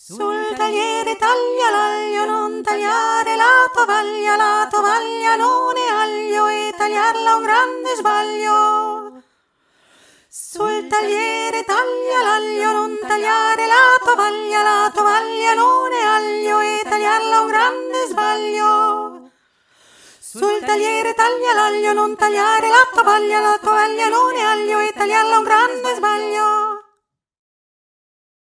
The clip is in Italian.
Sul tagliere taglia l'aglio, non tagliare la tovaglia non è aglio e tagliarla è un grande sbaglio. Sul tagliere taglia l'aglio, non tagliare la tovaglia non è aglio e tagliarla è un grande sbaglio. Sul tagliere taglia l'aglio, non tagliare la tovaglia non è aglio e tagliarla è un grande sbaglio.